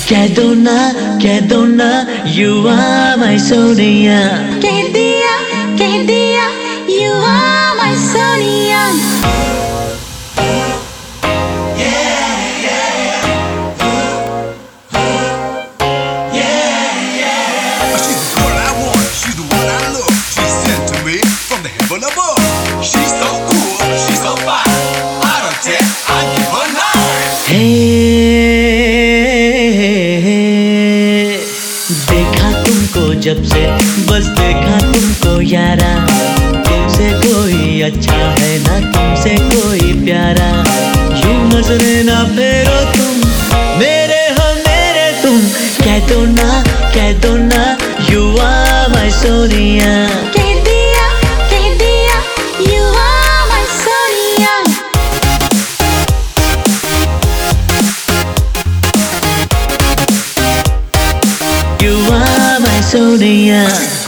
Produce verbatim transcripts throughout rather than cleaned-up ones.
कह दो ना, कह दो ना, you are my सोनिया। कह दिया, कह दिया, you are my सोनिया। देखा तुमको जब से, बस देखा तुमको यारा, तुमसे कोई अच्छा है ना, तुमसे कोई प्यारा। यूं नजरें ना फेरो तुम, मेरे हो मेरे तुम। कह दो ना, कह दो ना, you are my सोनिया। कह दिया, कह दिया, you are my Sonia. You are my Sonia.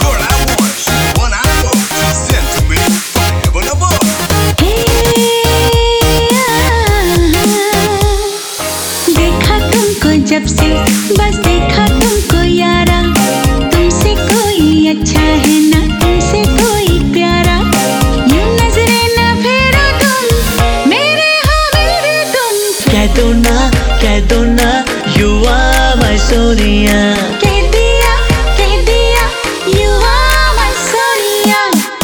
देखा तुमको जब से, बस देखा तुमको यारा, तुमसे कोई अच्छा है ना, तुमसे कोई प्यारा। यूं नजरें ना फेरो तुम, मेरे हो मेरे तुम। कह दो ना, कह दो ना, you are my सोनिया। कह दिया, कह दिया, you are my सोनिया।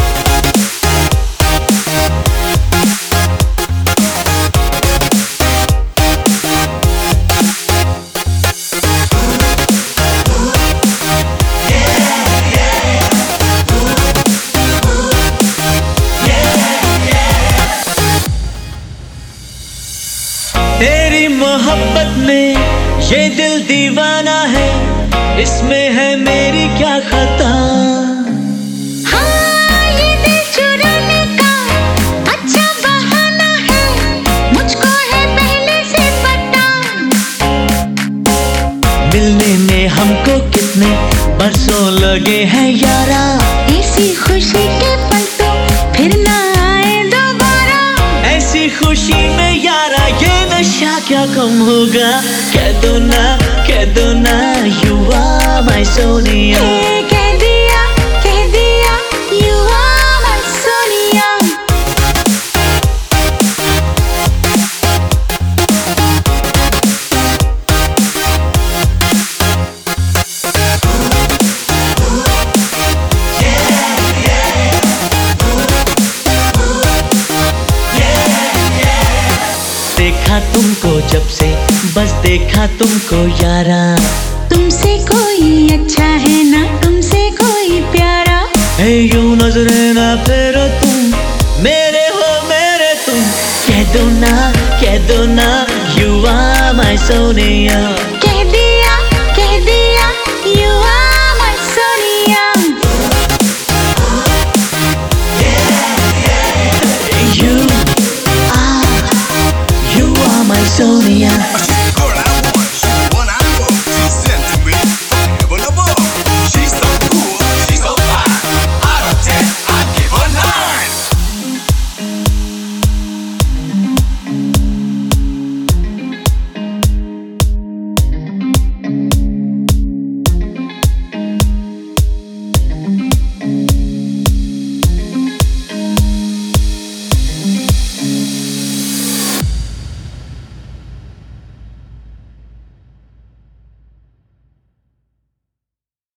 तेरी मोहब्बत में ये दिल दीवाना है, इसमें है मेरी क्या खता। हाँ, ये दिल चुराने का अच्छा बहाना है, मुझको है पहले से पता। मिलने में हमको कितने बरसों लगे हैं यारा, ऐसी खुशी के पल तो फिर ना आए दोबारा। ऐसी खुशी में यारा ये नशा क्या कम होगा। कह दो ना, कह दो ना, you are my सोनिया। हे, कह दिया, कह दिया, you are my सोनिया। देखा तुमको जब से, बस देखा तुमको यारा, तुमसे कोई अच्छा है ना, तुमसे कोई प्यारा। है यूं नजरें ना फेरो तुम, मेरे हो मेरे तुम। कह दो ना, कह दो ना, you are my सोनिया।